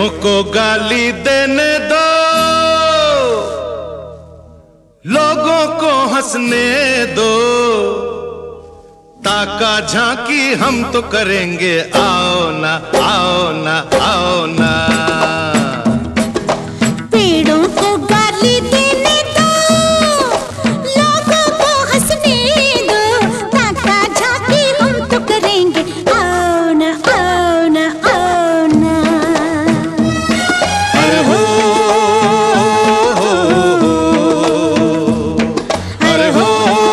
पेड़ों को गाली देने दो, लोगों को हंसने दो, ताका झांकी हम तो करेंगे, आओ ना आओ ना आओ ना। पेड़ों को गाली देने दो, लोगों को हंसने दो, ताका झांकी हम तो करेंगे, आओ ना आओ ना आओ ना। अरे हो, अरे हो,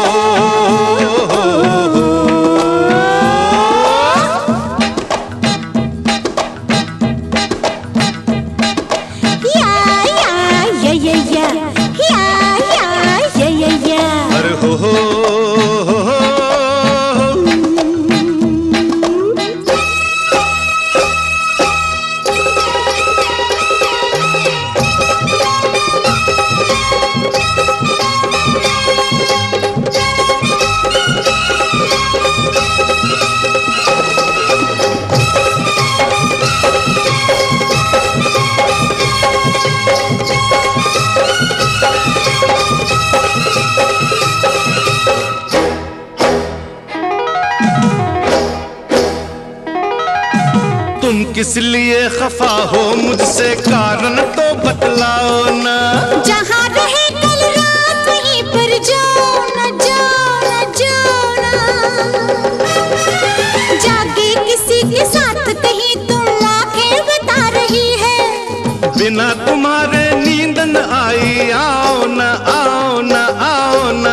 तुम किस लिए खफा हो मुझसे, कारण तो बतलाओ ना। जहाँ रहे कल रात वहीं पर जाओ ना जाओ ना जाओ ना। जागे किसी के साथ कहीं तुम आंखें बता रही है, बिना तुम्हारे नींद न आई, आओ ना आओ ना आओ ना।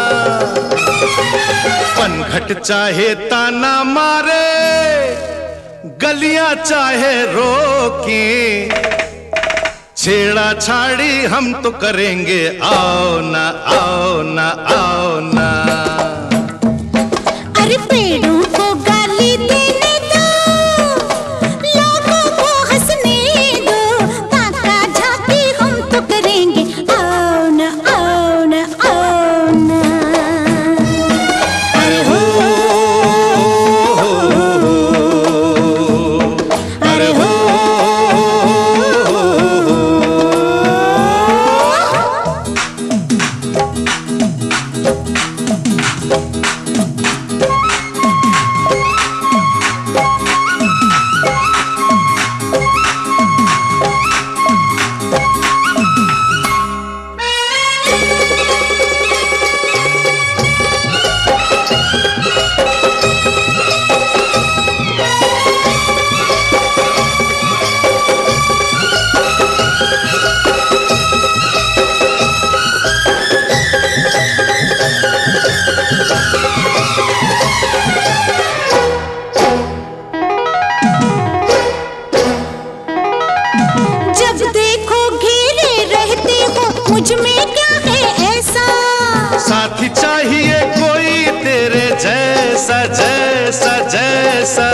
पनघट चाहे ताना मारे, गलियां चाहे रोके, छेड़ा छाड़ी हम तो करेंगे, आओ ना आओ ना आओ ना। अरे पेड़ों को गाली देने दो, लोगों को हंसने दो, ताका झांकी हम तो करेंगे, आओ ना आओ ना आओ ना। अरे हो, अरे हो, मुझ में क्या है ऐसा, साथी चाहिए कोई तेरे जैसा जैसा जैसा।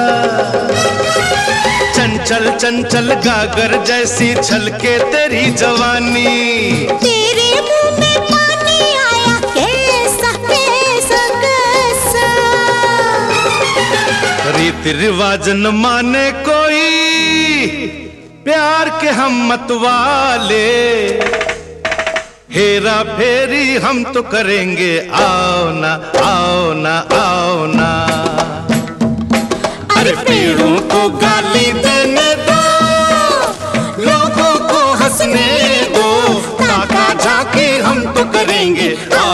चंचल चंचल गागर जैसी छलके तेरी जवानी, तेरे मुंह में पानी आया कैसा कैसा कैसा। रीति रिवाज न माने कोई, प्यार के हम मत वाले, हेरा फेरी हम तो करेंगे, आओ ना आओ ना आओ ना। अरे पेड़ों को गाली देने दो, लोगों को हंसने दो, ताका झांकी हम तो करेंगे, आओ